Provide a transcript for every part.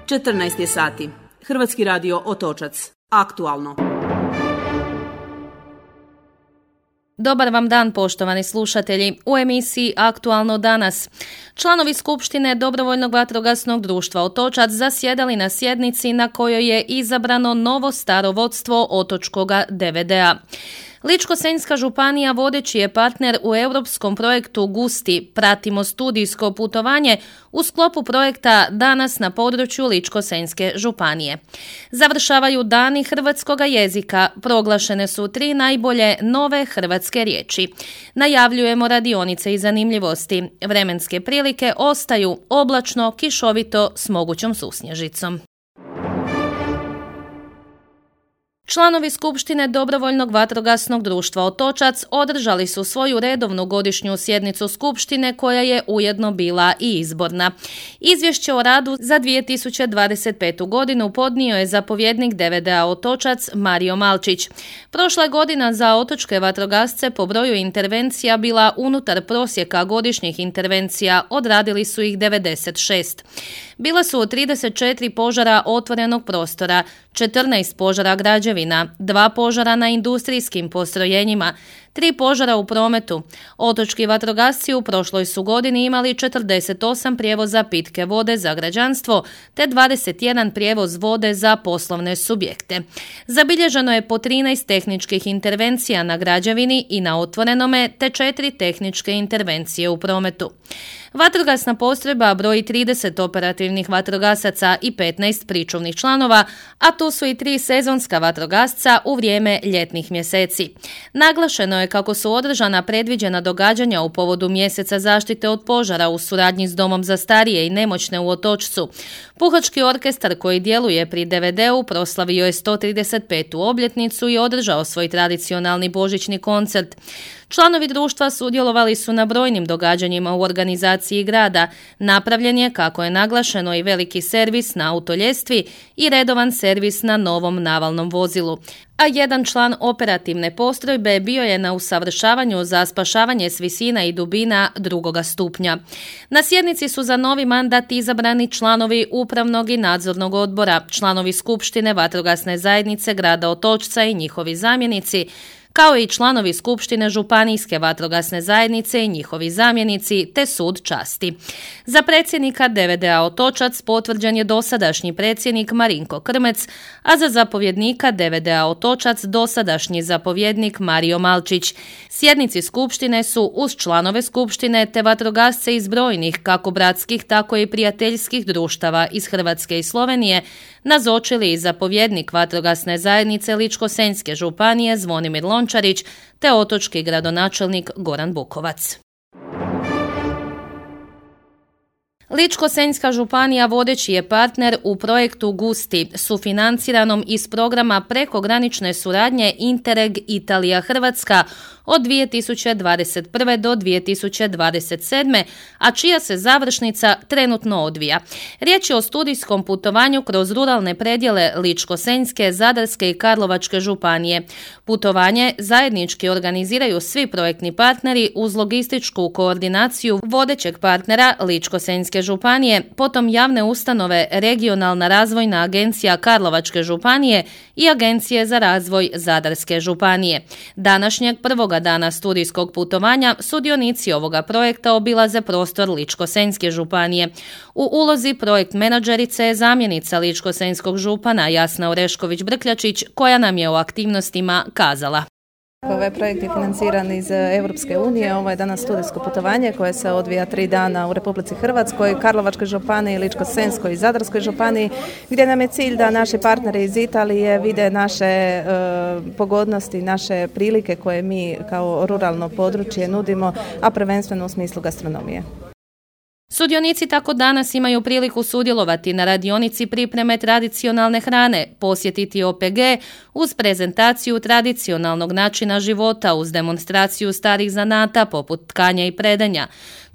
14 je sati. Hrvatski radio Otočac. Aktualno. Dobar vam dan, poštovani slušatelji. U emisiji Aktualno danas. Članovi Skupštine Dobrovoljnog vatrogasnog društva Otočac zasjedali na sjednici na kojoj je izabrano novo staro vodstvo otočkoga DVD-a. Ličko-senjska županija vodeći je partner u europskom projektu GUSTI, pratimo studijsko putovanje u sklopu projekta Danas na području Ličko-senjske županije. Završavaju dani hrvatskoga jezika, proglašene su 3 najbolje nove hrvatske riječi. Najavljujemo radionice i zanimljivosti. Vremenske prilike ostaju oblačno, kišovito s mogućom susnježicom. Članovi Skupštine Dobrovoljnog vatrogasnog društva Otočac održali su svoju redovnu godišnju sjednicu Skupštine koja je ujedno bila i izborna. Izvješće o radu za 2025. godinu podnio je zapovjednik DVD-a Otočac Mario Malčić. Prošla je godina za otočke vatrogasce po broju intervencija bila unutar prosjeka godišnjih intervencija, odradili su ih 96. Bila su 34 požara otvorenog prostora, 14 požara građevina, 2 požara na industrijskim postrojenjima, 3 požara u prometu. Otočki vatrogasci u prošloj su godini imali 48 prijevoza pitke vode za građanstvo te 21 prijevoz vode za poslovne subjekte. Zabilježeno je po 13 tehničkih intervencija na građevini i na otvorenome te 4 tehničke intervencije u prometu. Vatrogasna postrojba broji 30 operativnih vatrogasaca i 15 pričuvnih članova, a tu su i 3 sezonska vatrogasca u vrijeme ljetnih mjeseci. Naglašeno je kako su održana predviđena događanja u povodu mjeseca zaštite od požara u suradnji s Domom za starije i nemoćne u Otočcu. Puhački orkestar koji djeluje pri DVD-u proslavio je 135. obljetnicu i održao svoj tradicionalni božićni koncert. Članovi društva sudjelovali su na brojnim događanjima u organizaciji grada. Napravljen je, kako je naglašeno, i veliki servis na autoljestvi i redovan servis na novom navalnom vozilu. A jedan član operativne postrojbe bio je na usavršavanju za spašavanje s visina i dubina 2. stupnja. Na sjednici su za novi mandat izabrani članovi upravnog i nadzornog odbora, članovi Skupštine vatrogasne zajednice grada Otočca i njihovi zamjenici, kao i članovi Skupštine Županijske vatrogasne zajednice i njihovi zamjenici, te sud časti. Za predsjednika DVD-a Otočac potvrđen je dosadašnji predsjednik Marinko Krmec, a za zapovjednika DVD-a Otočac dosadašnji zapovjednik Mario Malčić. Sjednici Skupštine su uz članove Skupštine te vatrogasce iz brojnih kako bratskih tako i prijateljskih društava iz Hrvatske i Slovenije nazočili i zapovjednik vatrogasne zajednice Ličko-senjske županije Zvonimir Lončarić te otočki gradonačelnik Goran Bukovac. Ličko-senjska županija vodeći je partner u projektu GUSTI, sufinanciranom iz programa prekogranične suradnje Interreg Italija-Hrvatska od 2021. do 2027. a čija se završnica trenutno odvija. Riječ je o studijskom putovanju kroz ruralne predjele Ličko-senjske, Zadarske i Karlovačke županije. Putovanje zajednički organiziraju svi projektni partneri uz logističku koordinaciju vodećeg partnera Ličko-senjske županije, potom javne ustanove Regionalna razvojna agencija Karlovačke županije i Agencije za razvoj Zadarske županije. Današnjeg prvoga dana studijskog putovanja sudionici ovoga projekta obilaze prostor Ličko-senjske županije. U ulozi projekt menadžerice je zamjenica ličko-senjskog župana Jasna Orešković-Brkljačić, koja nam je o aktivnostima kazala. Ovaj projekt je financiran iz Europske unije. Ovo je danas studijsko putovanje koje se odvija 3 dana u Republici Hrvatskoj, Karlovačkoj županiji, Ličko-senjskoj i Zadarskoj županiji, gdje nam je cilj da naši partneri iz Italije vide naše pogodnosti, naše prilike koje mi kao ruralno područje nudimo, a prvenstveno u smislu gastronomije. Sudionici tako danas imaju priliku sudjelovati na radionici pripreme tradicionalne hrane, posjetiti OPG uz prezentaciju tradicionalnog načina života uz demonstraciju starih zanata poput tkanja i predanja.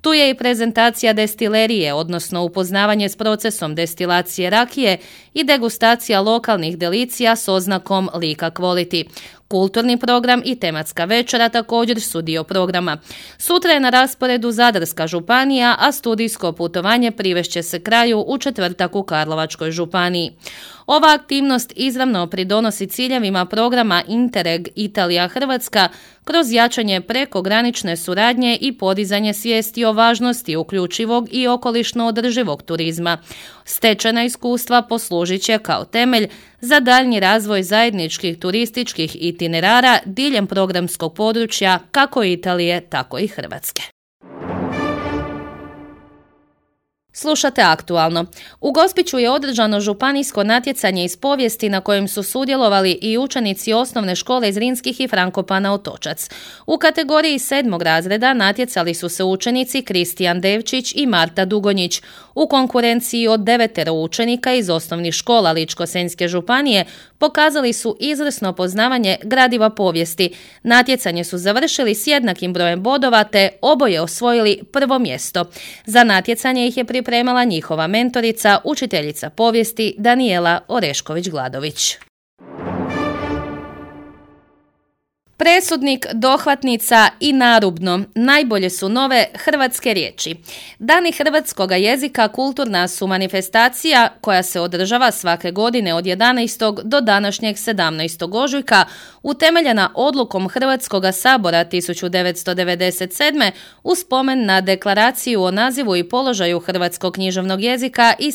Tu je i prezentacija destilerije, odnosno upoznavanje s procesom destilacije rakije i degustacija lokalnih delicija s oznakom Lika Quality. Kulturni program i tematska večera također su dio programa. Sutra je na rasporedu Zadarska županija, a studijsko putovanje privešće se kraju u četvrtak u Karlovačkoj županiji. Ova aktivnost izravno pridonosi ciljevima programa Interreg Italija-Hrvatska kroz jačanje prekogranične suradnje i podizanje svijesti o važnosti uključivog i okolišno održivog turizma. Stečena iskustva poslužit će kao temelj za daljnji razvoj zajedničkih turističkih itinerara diljem programskog područja kako Italije, tako i Hrvatske. Slušate Aktualno. U Gospiću je održano županijsko natjecanje iz povijesti na kojem su sudjelovali i učenici osnovne škole Zrinskih i Frankopana Otočac. U kategoriji 7. razreda natjecali su se učenici Kristijan Devčić i Marta Dugonjić. U konkurenciji od 9 učenika iz osnovnih škola Ličko-senjske županije pokazali su izvrsno poznavanje gradiva povijesti. Natjecanje su završili s jednakim brojem bodova te oboje osvojili prvo mjesto. Za natjecanje ih je pripremala njihova mentorica, učiteljica povijesti Danijela Orešković-Gladović. Presudnik, dohvatnica i narubno najbolje su nove hrvatske riječi. Dani hrvatskoga jezika kulturna su manifestacija koja se održava svake godine od 11. do današnjeg 17. ožujka, utemeljena odlukom Hrvatskoga sabora 1997. u spomen na deklaraciju o nazivu i položaju hrvatskog književnog jezika iz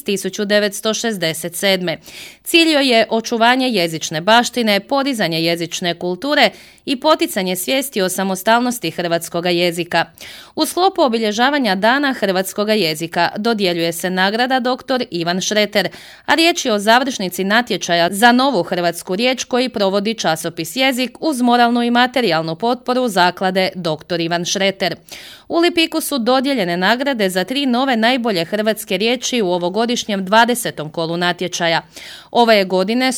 1967. Cilj joj je očuvanje jezične baštine, podizanje jezične kulture i poticanje svijesti o samostalnosti hrvatskoga jezika. U sklopu obilježavanja Dana hrvatskoga jezika dodjeljuje se nagrada dr. Ivan Šreter, a riječ je o završnici natječaja za novu hrvatsku riječ koji provodi časopis Jezik uz moralnu i materijalnu potporu zaklade dr. Ivan Šreter. U Lipiku su dodijeljene nagrade za 3 nove najbolje hrvatske riječi u ovogodišnjem 20. kolu natječaja. Ove je godine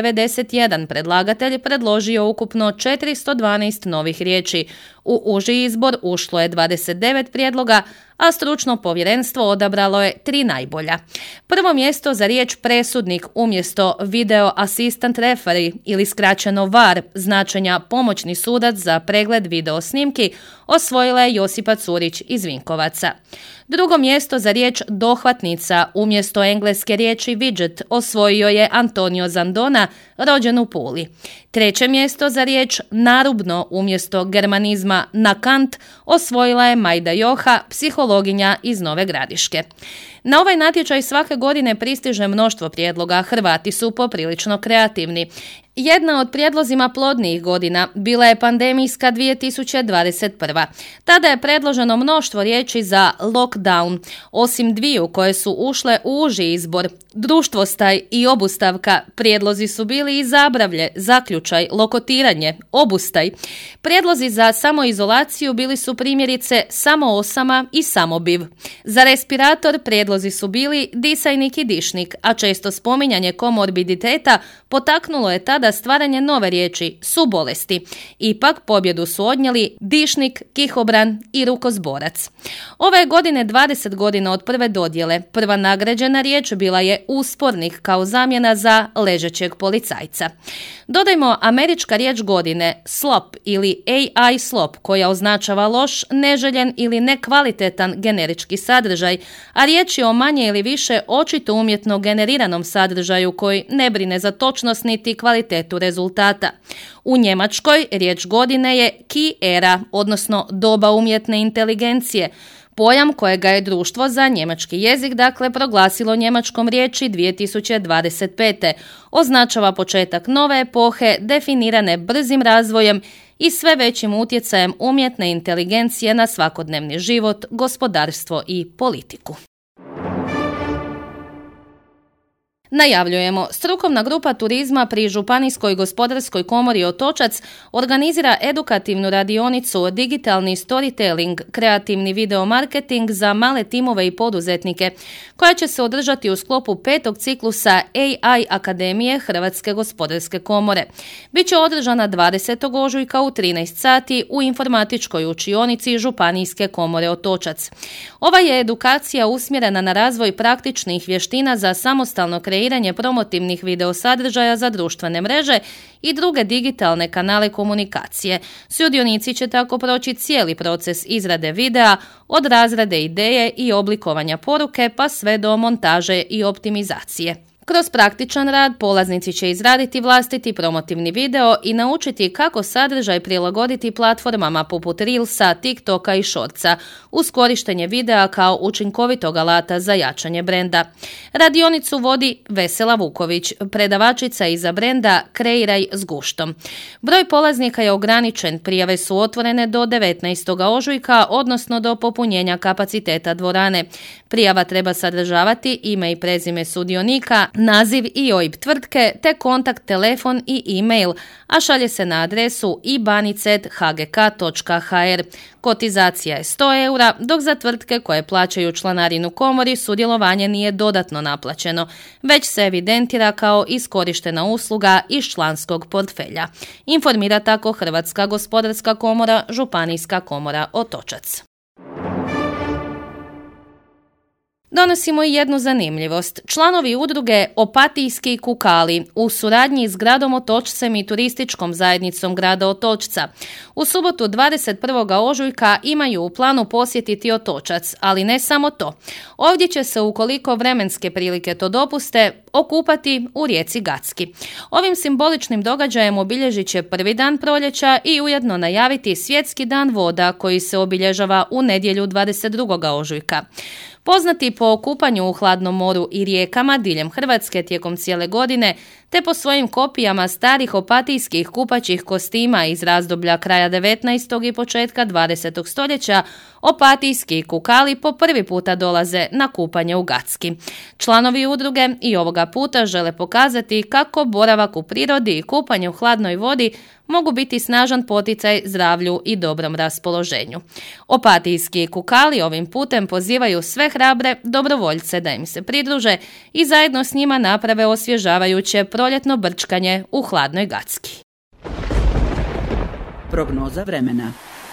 191 predlagatelj predložio ukupno 412 novih riječi. U uži izbor ušlo je 29 prijedloga, a stručno povjerenstvo odabralo je 3 najbolja. Prvo mjesto za riječ presudnik umjesto video assistant referee ili skraćeno VAR, značenja pomoćni sudac za pregled video snimki, osvojila je Josipa Curić iz Vinkovaca. Drugo mjesto za riječ dohvatnica umjesto engleske riječi widget osvojio je Antonio Zandona, rođen u Puli. Treće mjesto za riječ narubno umjesto germanizma nakant osvojila je Majda Joha, psihologinja iz Nove Gradiške. Na ovaj natječaj svake godine pristiže mnoštvo prijedloga, Hrvati su poprilično kreativni. Jedna od prijedlozima plodnijih godina bila je pandemijska 2021. Tada je predloženo mnoštvo riječi za lockdown, osim dviju koje su ušle u uži izbor, društvostaj i obustavka. Prijedlozi su bili i zabravlje, zaključaj, lokotiranje, obustaj. Prijedlozi za samoizolaciju bili su primjerice samoosama i samobiv. Za respirator prijedlozi su bili disajnik i dišnik, a često spominjanje komorbiditeta potaknulo je tada stvaranje nove riječi subolesti. Ipak pobjedu su odnijeli dišnik, kihobran i rukozborac. Ove godine 20 godina od prve dodjele. Prva nagrađena riječ bila je uspornik kao zamjena za ležećeg policajca. Dodajmo američka riječ godine slop ili AI slop koja označava loš, neželjen ili nekvalitetan generički sadržaj, a riječ je o manje ili više očito umjetno generiranom sadržaju koji ne brine za točnost niti kvalitetu rezultata. U Njemačkoj riječ godine je Key era, odnosno doba umjetne inteligencije, pojam kojega je Društvo za njemački jezik proglasilo njemačkom riječi 2025. Označava početak nove epohe definirane brzim razvojem i sve većim utjecajem umjetne inteligencije na svakodnevni život, gospodarstvo i politiku. Najavljujemo, strukovna grupa turizma pri Županijskoj gospodarskoj komori Otočac organizira edukativnu radionicu Digitalni storytelling, kreativni video marketing za male timove i poduzetnike, koja će se održati u sklopu 5. ciklusa AI Akademije Hrvatske gospodarske komore. Biće održana 20. ožujka u 13 sati u informatičkoj učionici Županijske komore Otočac. Ova je edukacija usmjerena na razvoj praktičnih vještina za samostalno kreiranje promotivnih video sadržaja za društvene mreže i druge digitalne kanale komunikacije. Sudionici će tako proći cijeli proces izrade videa, od razrade ideje i oblikovanja poruke pa sve do montaže i optimizacije. Kroz praktičan rad polaznici će izraditi vlastiti promotivni video i naučiti kako sadržaj prilagoditi platformama poput Reelsa, TikToka i Shortsa uz korištenje videa kao učinkovitog alata za jačanje brenda. Radionicu vodi Vesela Vuković, predavačica iza brenda Kreiraj s guštom. Broj polaznika je ograničen, prijave su otvorene do 19. ožujka, odnosno do popunjenja kapaciteta dvorane. Prijava treba sadržavati ime i prezime sudionika, naziv i OIB tvrtke te kontakt, telefon i e-mail, a šalje se na adresu ibanicet.hgk.hr. Kotizacija je 100 eura, dok za tvrtke koje plaćaju članarinu komori sudjelovanje nije dodatno naplaćeno, već se evidentira kao iskorištena usluga iz članskog portfelja. Informira tako Hrvatska gospodarska komora, Županijska komora Otočac. Donosimo i jednu zanimljivost. Članovi udruge Opatijski kukali u suradnji s gradom Otočcem i turističkom zajednicom grada Otočca u subotu 21. ožujka imaju u planu posjetiti Otočac, ali ne samo to. Ovdje će se, ukoliko vremenske prilike to dopuste, okupati u rijeci Gacki. Ovim simboličnim događajem obilježit će prvi dan proljeća i ujedno najaviti Svjetski dan voda koji se obilježava u nedjelju 22. ožujka. Poznati po kupanju u hladnom moru i rijekama diljem Hrvatske tijekom cijele godine, te po svojim kopijama starih opatijskih kupaćih kostima iz razdoblja kraja 19. i početka 20. stoljeća, opatijski kukali po prvi puta dolaze na kupanje u Gacki. Članovi udruge i ovoga puta žele pokazati kako boravak u prirodi i kupanje u hladnoj vodi mogu biti snažan poticaj zdravlju i dobrom raspoloženju. Opatijski kukali ovim putem pozivaju sve hrabre dobrovoljce da im se pridruže i zajedno s njima naprave osvježavajuće proljetno brčkanje u hladnoj Gacki. Prognoza vremena.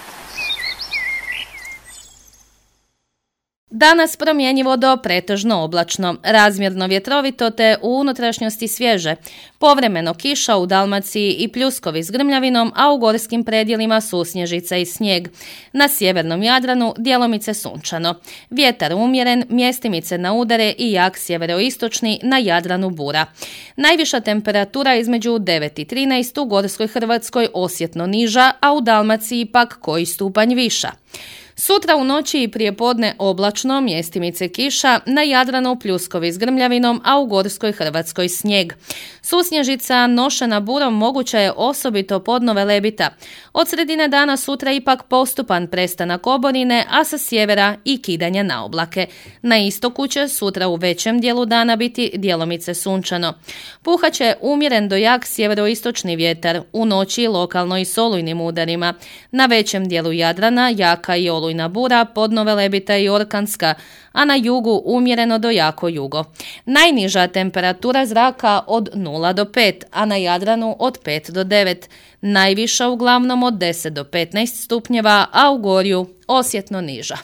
Danas promjenjivo do pretežno oblačno, razmjerno vjetrovito te u unutrašnjosti svježe. Povremeno kiša u Dalmaciji i pljuskovi s grmljavinom, a u gorskim predjelima susnježica i snijeg. Na sjevernom Jadranu djelomice sunčano. Vjetar umjeren, mjestimice na udare i jak sjeveroistočni, na Jadranu bura. Najviša temperatura između 9 i 13, u gorskoj Hrvatskoj osjetno niža, a u Dalmaciji pak koji stupanj viša. Sutra u noći i prijepodne oblačno, mjestimice kiša, na Jadranu pljuskovi s grmljavinom, a u gorskoj Hrvatskoj snijeg. Susnježica nošena burom moguća je osobito podno Velebita. Od sredine dana sutra ipak postupan prestanak oborine, a sa sjevera i kidanje na oblake. Na istoku će sutra u većem dijelu dana biti djelomice sunčano. Puhaće umjeren do jak sjeveroistočni vjetar, u noći lokalno i s olujnim udarima. Na većem dijelu Jadrana jaka i olujna bura, podno Velebita i orkanska, a na jugu umjereno do jako jugo. Najniža temperatura zraka od 0 do 5, a na Jadranu od 5 do 9. Najviša uglavnom od 10 do 15 stupnjeva, a u Gorju osjetno niža.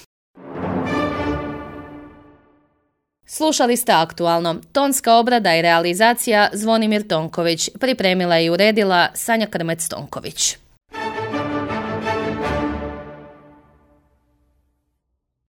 Slušali ste Aktualno. Tonska obrada i realizacija Zvonimir Tonković. Pripremila i uredila Sanja Krmec-Tonković.